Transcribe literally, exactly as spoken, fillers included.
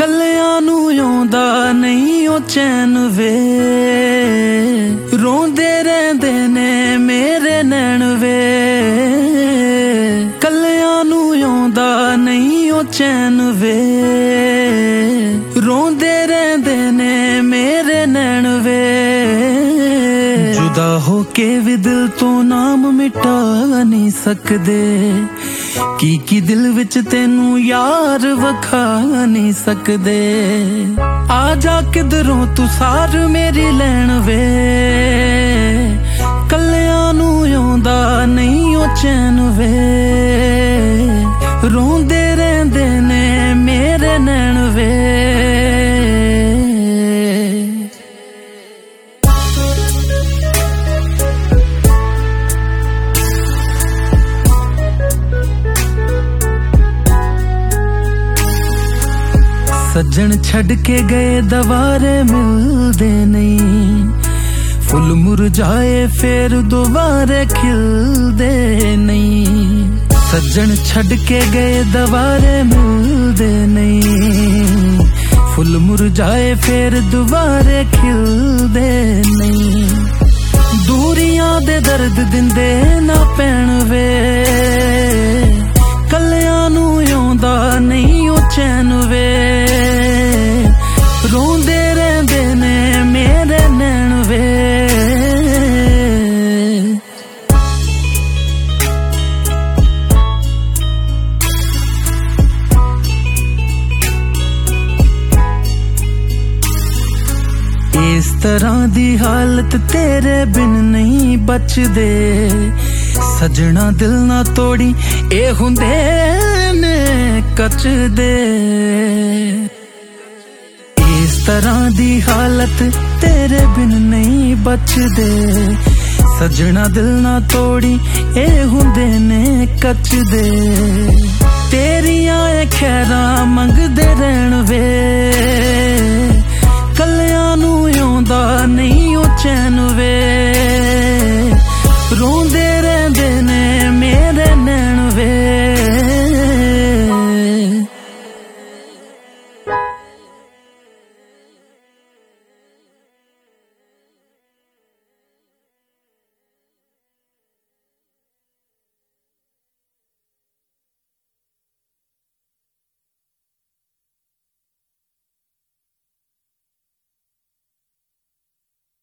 ਕੱਲਿਆਂ ਨੂੰ ਆਉਂਦਾ ਨਹੀਂ ਉਹ ਚੈਨ ਵੇ, ਰੋਂਦੇ ਰਹਿੰਦੇ ਨੇ ਮੇਰੇ ਨੈਣ ਵੇ। ਕੱਲਿਆਂ ਨੂੰ ਆਉਂਦਾ ਨਹੀਂ ਉਹ ਚੈਨ ਵੇ, ਰੋਂਦੇ ਰਹਿੰਦੇ ਨੇ ਮੇਰੇ ਨੈਣ ਵੇ। ਜੁਦਾ ਹੋ ਕੇ ਵੀ ਦਿਲ ਤੋਂ ਨਾਮ ਮਿਟਾ ਨਹੀਂ ਸਕਦੇ, ਕੀ ਕੀ ਦਿਲ ਵਿੱਚ ਤੈਨੂੰ ਯਾਰ ਵਿਖਾ ਨਹੀਂ ਸਕਦੇ। ਆ ਜਾ ਕਿਧਰੋਂ ਤੂੰ ਸਾਰ ਮੇਰੀ ਲੈਣ ਵੇ, ਕੱਲਿਆਂ ਨੂੰ ਆਉਂਦਾ ਨਹੀਂ ਉਹ ਚੈਨ ਵੇ, ਰੋਂਦੇ ਰਹਿੰਦੇ ਨੇ ਮੇਰੇ ਨੈਣ ਵੇ। ਸੱਜਣ ਛੱਡ ਕੇ ਗਏ ਦੁਬਾਰੇ ਮਿਲਦੇ ਨਹੀਂ, ਫੁੱਲ ਮੁਰਝਾਏ ਫੇਰ ਦੁਬਾਰੇ ਖਿਲਦੇ ਨਹੀਂ। ਸੱਜਣ ਛੱਡ ਕੇ ਗਏ ਦੁਬਾਰੇ ਮਿਲਦੇ ਨਹੀਂ, ਫੁੱਲ ਮੁਰਝਾਏ ਫੇਰ ਦੁਬਾਰੇ ਖਿਲਦੇ ਨਹੀਂ। ਦੂਰੀਆਂ ਦੇ ਦਰਦ ਦਿੰਦੇ ਨਾ ਪੈਣ ਵੇ, ਕੱਲਿਆਂ ਨੂੰ ਆਉਂਦਾ ਨਹੀਂ ਉਹ ਚੈਨ ਵੇ, ਰੋਂਦੇ ਰਹਿੰਦੇ ਨੇ ਮੇਰੇ ਨੈਣ ਵੇ। ਇਸ ਤਰ੍ਹਾਂ ਦੀ ਹਾਲਤ ਤੇਰੇ ਬਿਨ ਨਹੀਂ ਬਚਦੇ, ਸਜਣਾ ਦਿਲ ਨਾ ਤੋੜੀ ਇਹ ਹੁੰਦੇ ਨੇ ਕੱਚਦੇ। ਇਸ ਤਰ੍ਹਾਂ ਦੀ ਹਾਲਤ ਤੇਰੇ ਬਿਨ ਨਹੀਂ ਬਚਦੇ, ਸਜਣਾ ਦਿਲ ਨਾ ਤੋੜੀ ਇਹ ਹੁੰਦੇ ਨੇ ਕੱਚਦੇ। ਤੇਰੀਆਂ ਇਹ ਖੈਰਾਂ ਮੰਗਦੇ ਰਹਿਣ ਵੇ, ਕੱਲਿਆਂ ਨੂੰ ਆਉਂਦਾ